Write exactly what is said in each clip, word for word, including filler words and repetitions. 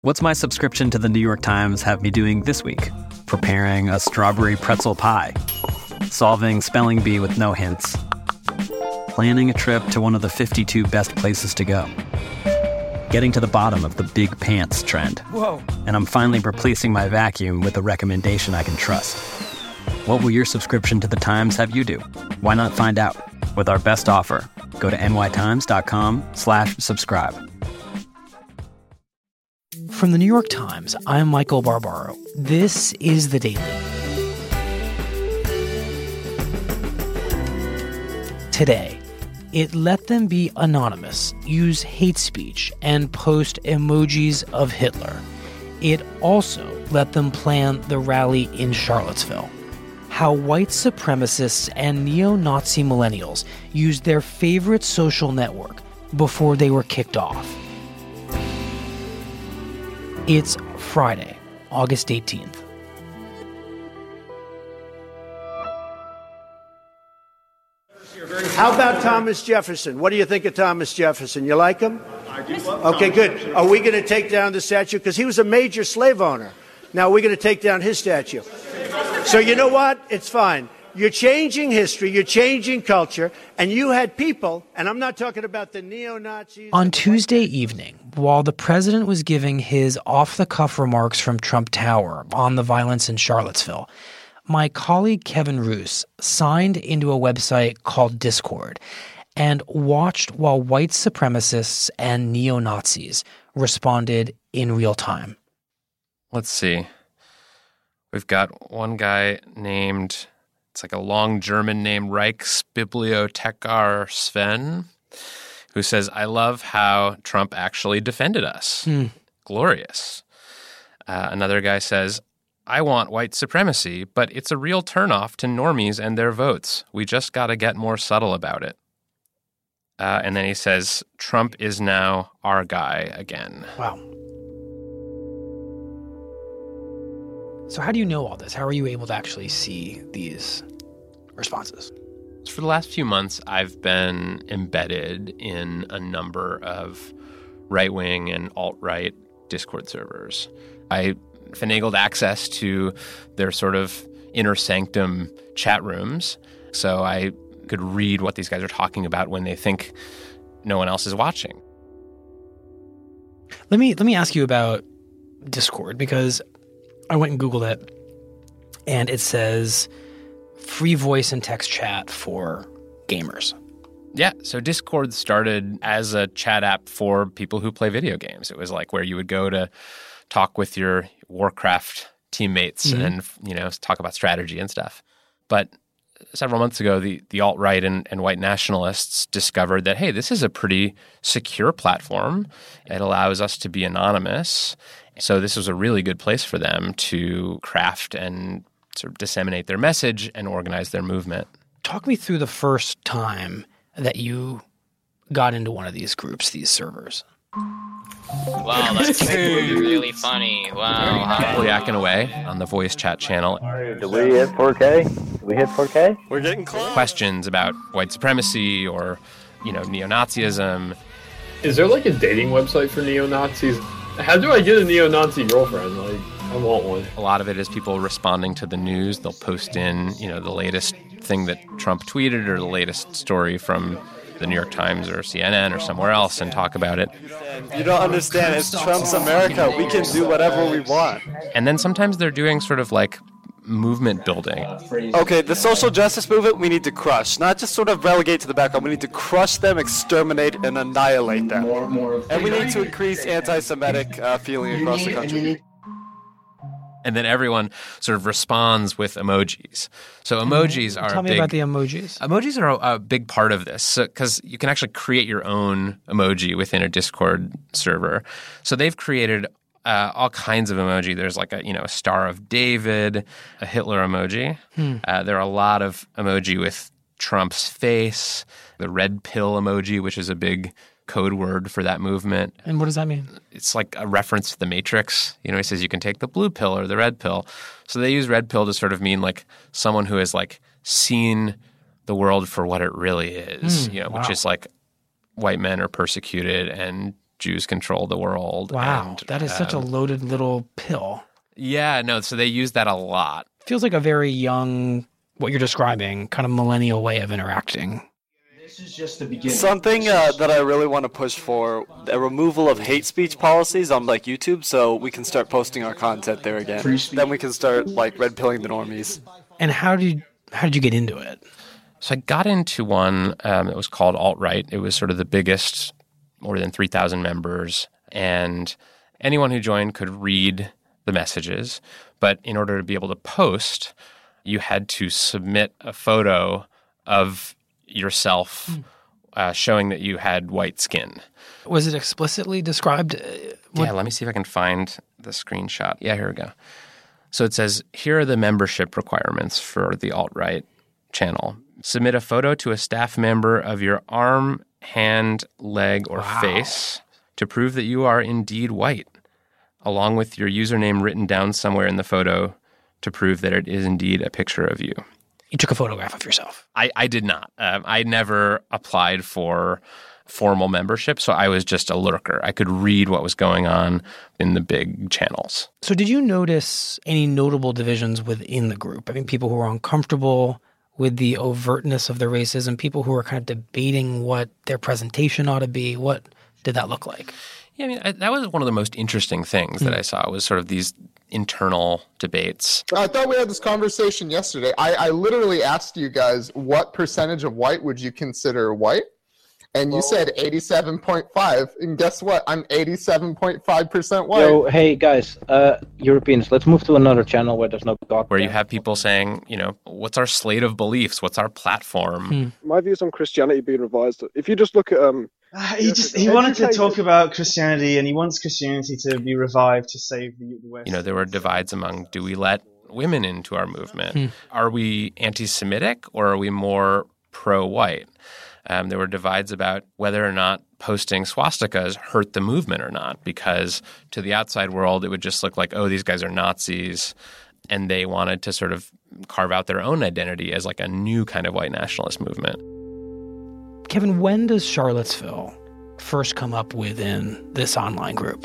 What's my subscription to the New York Times have me doing this week? Preparing a strawberry pretzel pie. Solving spelling bee with no hints. Planning a trip to one of the fifty-two best places to go. Getting to the bottom of the big pants trend. Whoa. And I'm finally replacing my vacuum with a recommendation I can trust. What will your subscription to the Times have you do? Why not find out? With our best offer, go to nytimes.com slash subscribe. From the New York Times, I'm Michael Barbaro. This is The Daily. Today, it let them be anonymous, use hate speech, and post emojis of Hitler. It also let them plan the rally in Charlottesville. How white supremacists and neo-Nazi millennials used their favorite social network before they were kicked off. It's Friday, August eighteenth. How about Thomas Jefferson? What do you think of Thomas Jefferson? You like him? I do love Okay, good. Are we going to take down the statue? Because he was a major slave owner. Now we're going to take down his statue. So you know what? It's fine. You're changing history, you're changing culture, and you had people, and I'm not talking about the neo-Nazis. On Tuesday evening, while the president was giving his off-the-cuff remarks from Trump Tower on the violence in Charlottesville, my colleague Kevin Roos signed into a website called Discord and watched while white supremacists and neo-Nazis responded in real time. Let's see. We've got one guy named... It's like a long German name, Reichsbibliothekar Sven, who says, I love how Trump actually defended us. Hmm. Glorious. Uh, another guy says, I want white supremacy, but it's a real turnoff to normies and their votes. We just got to get more subtle about it. Uh, and then he says, Trump is now our guy again. Wow. So how do you know all this? How are you able to actually see these responses? For the last few months, I've been embedded in a number of right-wing and alt-right Discord servers. I finagled access to their sort of inner sanctum chat rooms, so I could read what these guys are talking about when they think no one else is watching. Let me let me ask you about Discord, because I went and Googled it, and it says free voice and text chat for gamers. Yeah, so Discord started as a chat app for people who play video games. It was like where you would go to talk with your Warcraft teammates mm-hmm. and, you know, talk about strategy and stuff. But several months ago, the, the alt-right and, and white nationalists discovered that, hey, this is a pretty secure platform. It allows us to be anonymous. So this was a really good place for them to craft and sort of disseminate their message and organize their movement. Talk me through the first time that you got into one of these groups, these servers. Wow, that's really, really funny. Wow. People yakking away on the voice chat channel. Do we hit four K? Do we hit four K? We're getting close. Questions about white supremacy or, you know, neo-Nazism. Is there like a dating website for neo-Nazis? How do I get a neo-Nazi girlfriend? Like, I want one. A lot of it is people responding to the news. They'll post in, you know, the latest thing that Trump tweeted or the latest story from the New York Times or C N N or somewhere else and talk about it. You don't understand. It's Trump's America. We can do whatever we want. And then sometimes they're doing sort of like movement building. Okay, the social justice movement we need to crush, not just sort of relegate to the background. We need to crush them, exterminate, and annihilate them. And we need to increase anti-Semitic uh, feeling across the country. And then everyone sort of responds with emojis. So emojis are Tell a me big, about the emojis. Emojis are a, a big part of this because so, you can actually create your own emoji within a Discord server. So they've created uh, all kinds of emoji. There's like a you know a Star of David, a Hitler emoji. Hmm. Uh, there are a lot of emoji with Trump's face, the red pill emoji, which is a big code word for that movement. And what does that mean? It's like a reference to the Matrix. You know, he says you can take the blue pill or the red pill. So they use red pill to sort of mean like someone who has like seen the world for what it really is, mm, you know, wow. which is like white men are persecuted and Jews control the world. Wow, and, that is um, such a loaded little pill. Yeah, no, so they use that a lot. Feels like a very young, what you're describing, kind of millennial way of interacting. This is just the beginning. Something uh, that I really want to push for, a removal of hate speech policies on like YouTube, so we can start posting our content there again. Then we can start like red pilling the normies. And how did how did you get into it? So I got into one um, that was called Alt-Right. It was sort of the biggest, more than three thousand members, and anyone who joined could read the messages. But in order to be able to post, you had to submit a photo of yourself mm. uh, showing that you had white skin. Was it explicitly described? Uh, what? Yeah, let me see if I can find the screenshot. Yeah, here we go. So it says, here are the membership requirements for the Alt-Right channel. Submit a photo to a staff member of your arm, hand, leg, or wow. face to prove that you are indeed white, along with your username written down somewhere in the photo to prove that it is indeed a picture of you. You took a photograph of yourself. I, I did not. Um, I never applied for formal membership, so I was just a lurker. I could read what was going on in the big channels. So did you notice any notable divisions within the group? I mean, people who were uncomfortable with the overtness of the racism, people who were kind of debating what their presentation ought to be. What did that look like? Yeah, I mean, I, that was one of the most interesting things mm. that I saw was sort of these internal debates. I thought we had this conversation yesterday. I, I literally asked you guys, what percentage of white would you consider white? And you well, said eighty-seven point five. And guess what? I'm eighty-seven point five percent white. So, hey, guys, uh, Europeans, let's move to another channel where there's no God. Where you have people saying, you know, what's our slate of beliefs? What's our platform? Hmm. My views on Christianity being revised. If you just look at... um. Uh, he just he wanted to talk about Christianity, and he wants Christianity to be revived to save the, the West. You know, there were divides among, do we let women into our movement? Hmm. Are we anti-Semitic or are we more pro-white? Um, there were divides about whether or not posting swastikas hurt the movement or not, because to the outside world, it would just look like, oh, these guys are Nazis, and they wanted to sort of carve out their own identity as like a new kind of white nationalist movement. Kevin, when does Charlottesville first come up within this online group?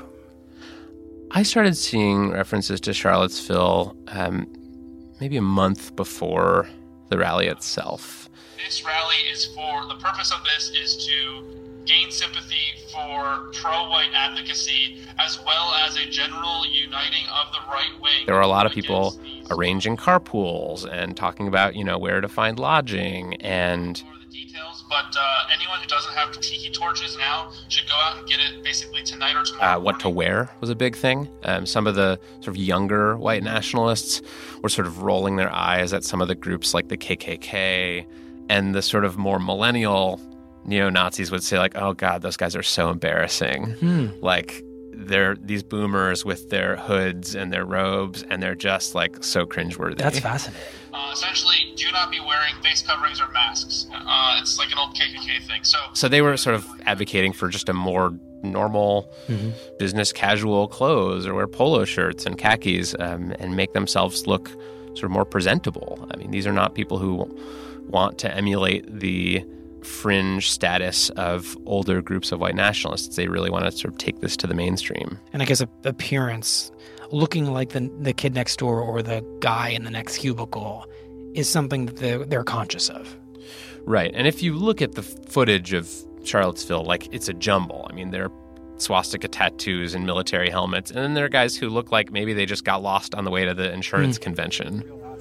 I started seeing references to Charlottesville um, maybe a month before the rally itself. This rally is for, the purpose of this is to gain sympathy for pro-white advocacy as well as a general uniting of the right wing. There were a lot of people arranging carpools and talking about, you know, where to find lodging and... details, but uh, anyone who doesn't have tiki torches now should go out and get it basically tonight or tomorrow. Uh, what to wear was a big thing. Um, some of the sort of younger white nationalists were sort of rolling their eyes at some of the groups like the K K K, and the sort of more millennial neo-Nazis would say like, oh God, those guys are so embarrassing. Hmm. Like they're these boomers with their hoods and their robes, and they're just like so cringeworthy. That's fascinating. Uh, essentially, do not be wearing face coverings or masks. Uh, it's like an old K K K thing. So, so they were sort of advocating for just a more normal, mm-hmm. business casual clothes, or wear polo shirts and khakis, um, and make themselves look sort of more presentable. I mean, these are not people who want to emulate the fringe status of older groups of white nationalists. They really want to sort of take this to the mainstream. And I guess appearance, looking like the the kid next door or the guy in the next cubicle, is something that they're, they're conscious of. Right. And if you look at the footage of Charlottesville, like it's a jumble. I mean, there are swastika tattoos and military helmets, and then there are guys who look like maybe they just got lost on the way to the insurance mm. convention.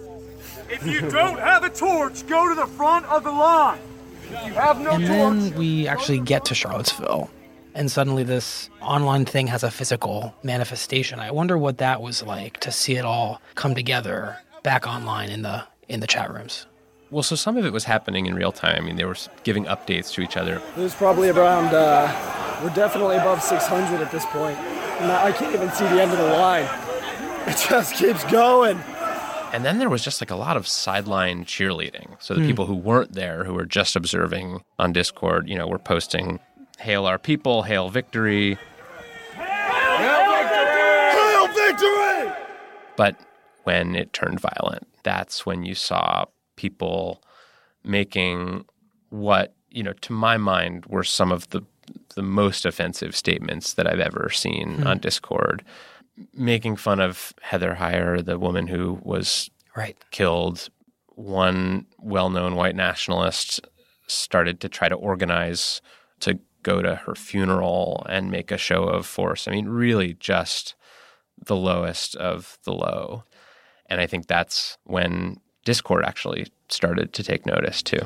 If you don't have a torch, go to the front of the line. If you have no and torch, then we actually get to Charlottesville, and suddenly this online thing has a physical manifestation. I wonder what that was like to see it all come together back online in the in the chat rooms. Well, so some of it was happening in real time. I mean, they were giving updates to each other. There's probably around, uh, we're definitely above six hundred at this point. And I can't even see the end of the line. It just keeps going. And then there was just like a lot of sideline cheerleading. So the mm. people who weren't there, who were just observing on Discord, you know, were posting, "Hail our people, hail victory." Hail victory! Hail victory! But when it turned violent, that's when you saw people making what, you know, to my mind, were some of the the most offensive statements that I've ever seen Hmm. on Discord, making fun of Heather Heyer, the woman who was right. killed. One well-known white nationalist started to try to organize to go to her funeral and make a show of force. I mean, really just the lowest of the low. And I think that's when Discord actually started to take notice too.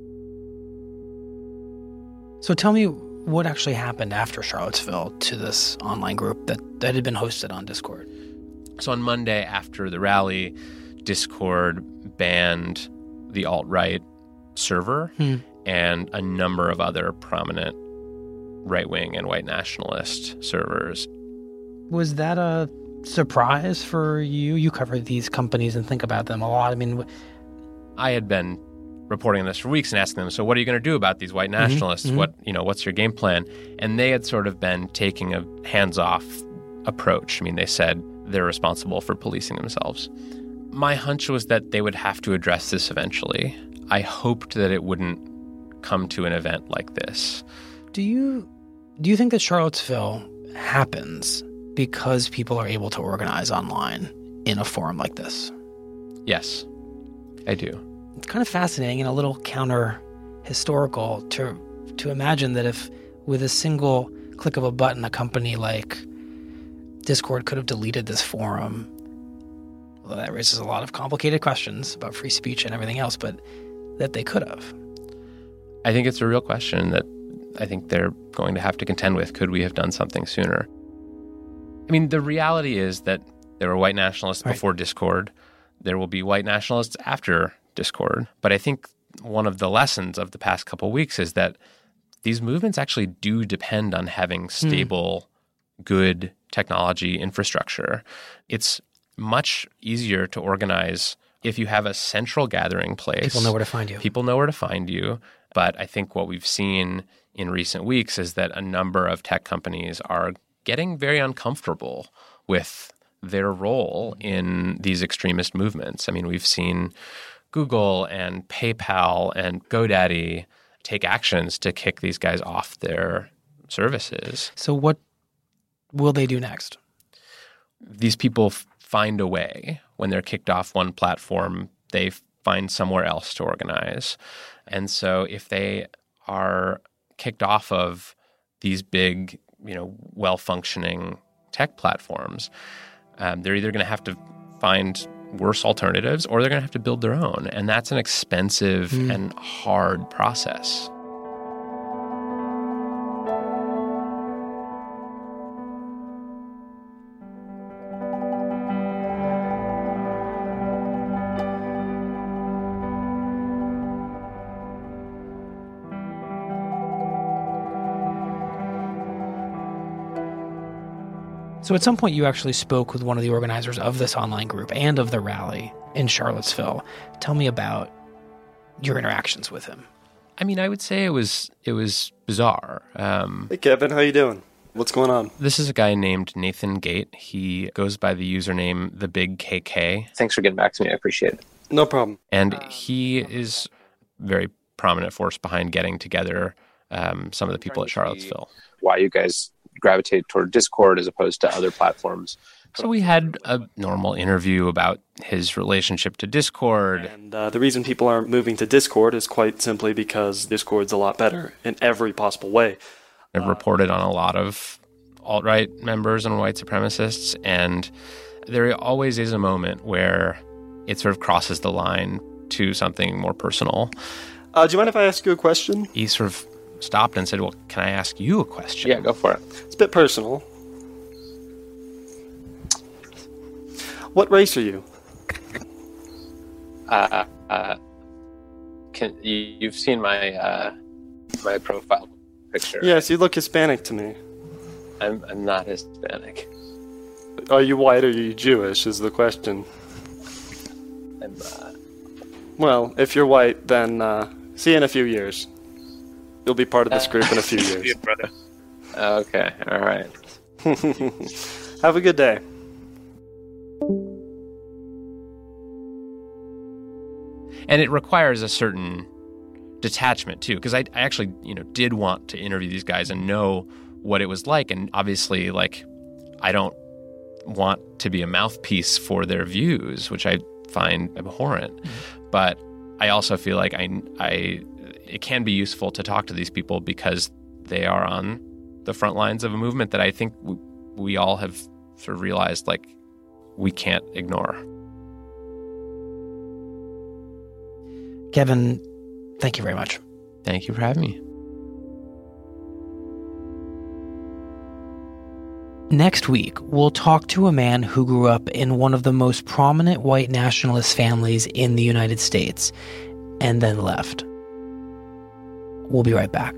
So tell me what actually happened after Charlottesville to this online group that, that had been hosted on Discord. So on Monday after the rally, Discord banned the alt-right server Hmm. and a number of other prominent right-wing and white nationalist servers. Was that a surprise for you? You cover these companies and think about them a lot. I mean, I had been reporting on this for weeks and asking them, so what are you going to do about these white nationalists? mhm. What, you know, what's your game plan? And they had sort of been taking a hands-off approach. I mean, they said they're responsible for policing themselves. My hunch was that they would have to address this eventually. I hoped that it wouldn't come to an event like this. do you do you think that Charlottesville happens because people are able to organize online in a forum like this? Yes, I do. It's kind of fascinating and a little counter historical to to imagine that if with a single click of a button a company like Discord could have deleted this forum. Well, that raises a lot of complicated questions about free speech and everything else, but that they could have. I think it's a real question that I think they're going to have to contend with. Could we have done something sooner? I mean, the reality is that there were white nationalists Right. before Discord. There will be white nationalists after Discord. But I think one of the lessons of the past couple of weeks is that these movements actually do depend on having stable, good technology infrastructure. It's much easier to organize if you have a central gathering place. People know where to find you. People know where to find you. But I think what we've seen in recent weeks is that a number of tech companies are getting very uncomfortable with their role in these extremist movements. I mean, we've seen Google and PayPal and GoDaddy take actions to kick these guys off their services. So what will they do next? These people f- find a way. When they're kicked off one platform, they find somewhere else to organize. And so if they are kicked off of these big, you know, well-functioning tech platforms, um, they're either going to have to find worse alternatives or they're going to have to build their own. And that's an expensive Mm. and hard process. So at some point you actually spoke with one of the organizers of this online group and of the rally in Charlottesville. Tell me about your interactions with him. I mean, I would say it was it was bizarre. Um, Hey, Kevin, how you doing? What's going on? This is a guy named Nathan Gate. He goes by the username The Big K K. Thanks for getting back to me. I appreciate it. No problem. And he is a very prominent force behind getting together um, some of the people at Charlottesville. Why you guys gravitate toward Discord as opposed to other platforms? So we had a normal interview about his relationship to Discord. And uh, the reason people aren't moving to Discord is quite simply because Discord's a lot better in every possible way. I've reported on a lot of alt-right members and white supremacists, and there always is a moment where it sort of crosses the line to something more personal. Uh, do you mind if I ask you a question? He sort of stopped and said, well, can I ask you a question? Yeah, go for it. It's a bit personal. What race are you? Uh, uh, can you, you've seen my uh, my profile picture? Yes, you look Hispanic to me. I'm I'm not Hispanic. Are you white or are you Jewish is the question. I'm uh, Well, if you're white, then uh, see you in a few years. You'll be part of this group in a few years. Yeah, brother. Okay, all right. Have a good day. And it requires a certain detachment too, because I, I actually, you know, did want to interview these guys and know what it was like. And obviously, like, I don't want to be a mouthpiece for their views, which I find abhorrent. Mm-hmm. But I also feel like I, I, it can be useful to talk to these people because they are on the front lines of a movement that I think we, we all have sort of realized, like, we can't ignore. Kevin, thank you very much. Thank you for having me. Next week, we'll talk to a man who grew up in one of the most prominent white nationalist families in the United States and then left. We'll be right back.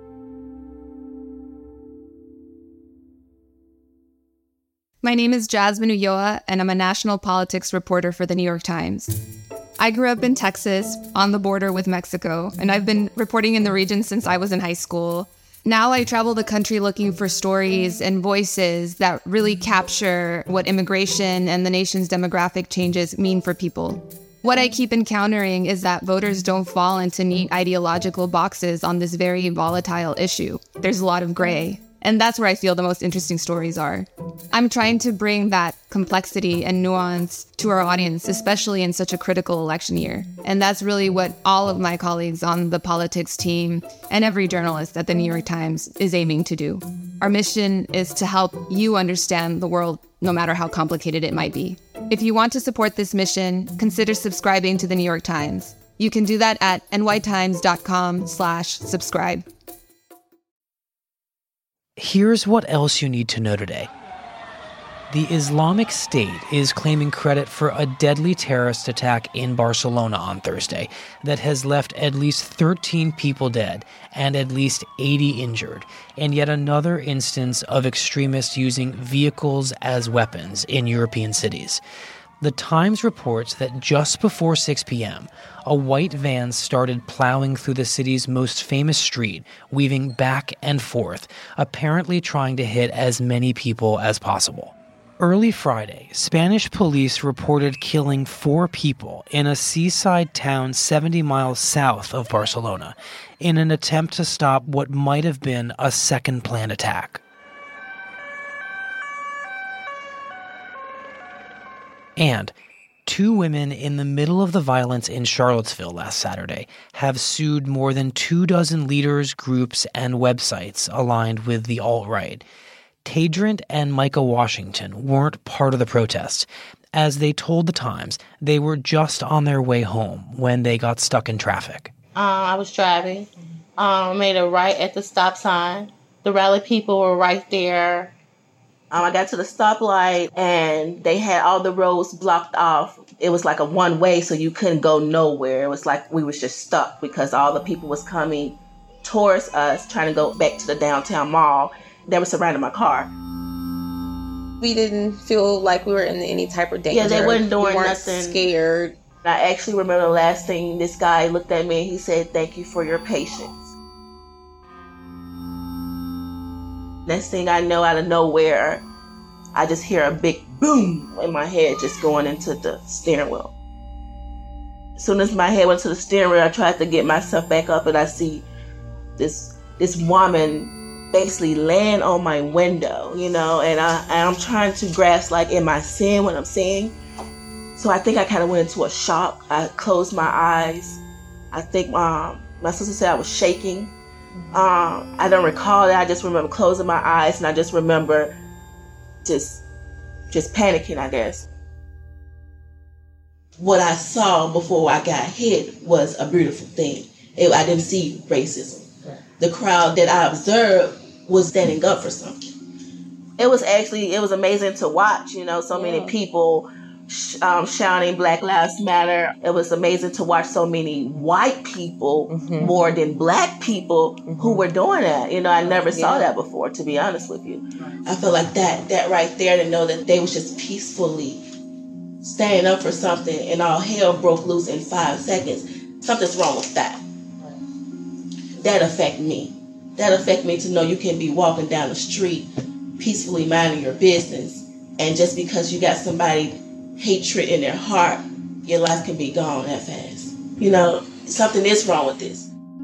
My name is Jasmine Ulloa, and I'm a national politics reporter for The New York Times. I grew up in Texas, on the border with Mexico, and I've been reporting in the region since I was in high school. Now I travel the country looking for stories and voices that really capture what immigration and the nation's demographic changes mean for people. What I keep encountering is that voters don't fall into neat ideological boxes on this very volatile issue. There's a lot of gray. And that's where I feel the most interesting stories are. I'm trying to bring that complexity and nuance to our audience, especially in such a critical election year. And that's really what all of my colleagues on the politics team and every journalist at the New York Times is aiming to do. Our mission is to help you understand the world, no matter how complicated it might be. If you want to support this mission, consider subscribing to the New York Times. You can do that at nytimes.com slash subscribe. Here's what else you need to know today. The Islamic State is claiming credit for a deadly terrorist attack in Barcelona on Thursday that has left at least thirteen people dead and at least eighty injured, and yet another instance of extremists using vehicles as weapons in European cities. The Times reports that just before six p.m., a white van started plowing through the city's most famous street, weaving back and forth, apparently trying to hit as many people as possible. Early Friday, Spanish police reported killing four people in a seaside town seventy miles south of Barcelona in an attempt to stop what might have been a second planned attack. And two women in the middle of the violence in Charlottesville last Saturday have sued more than two dozen leaders, groups, and websites aligned with the alt-right. Tadrint and Micah Washington weren't part of the protests. As they told The Times, they were just on their way home when they got stuck in traffic. Um, I was driving, um, made a right at the stop sign. The rally people were right there. Um, I got to the stoplight, and they had all the roads blocked off. It was like a one-way, so you couldn't go nowhere. It was like we was just stuck because all the people was coming towards us, trying to go back to the downtown mall. They were surrounding my car. We didn't feel like we were in any type of danger. Yeah, they weren't doing we weren't nothing. Scared. I actually remember the last thing this guy looked at me and he said, "Thank you for your patience." Next thing I know, out of nowhere, I just hear a big boom in my head just going into the steering wheel. As soon as my head went to the steering wheel, I tried to get myself back up, and I see this this woman basically laying on my window, you know, and, I, and I'm trying to grasp, like, am I seeing what I'm seeing? So I think I kind of went into a shock. I closed my eyes. I think um, my sister said I was shaking. Um, I don't recall that. I just remember closing my eyes, and I just remember just just panicking, I guess. What I saw before I got hit was a beautiful thing. It, I didn't see racism. The crowd that I observed was standing up for something. It was actually, it was amazing to watch, you know, so many people sh- um, shouting Black Lives Matter. It was amazing to watch so many white people mm-hmm. more than black people mm-hmm. who were doing that. You know, I never saw yeah. that before, to be honest with you. I feel like that, that right there, to know that they was just peacefully standing up for something and all hell broke loose in five seconds. Something's wrong with that. That affect me. That affect me to know you can be walking down the street peacefully minding your business, and just because you got somebody hatred in their heart, your life can be gone that fast. You know, something is wrong with this.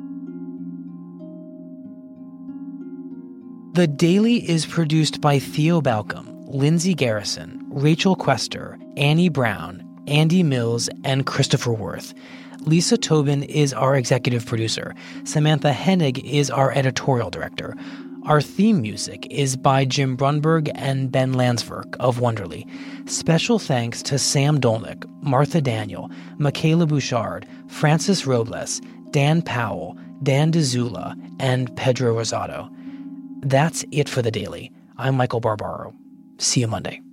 The Daily is produced by Theo Balcom, Lindsay Garrison, Rachel Quester, Annie Brown, Andy Mills, and Christopher Worth. Lisa Tobin is our executive producer. Samantha Hennig is our editorial director. Our theme music is by Jim Brunberg and Ben Landsverk of Wonderly. Special thanks to Sam Dolnick, Martha Daniel, Michaela Bouchard, Francis Robles, Dan Powell, Dan DeZula, and Pedro Rosado. That's it for The Daily. I'm Michael Barbaro. See you Monday.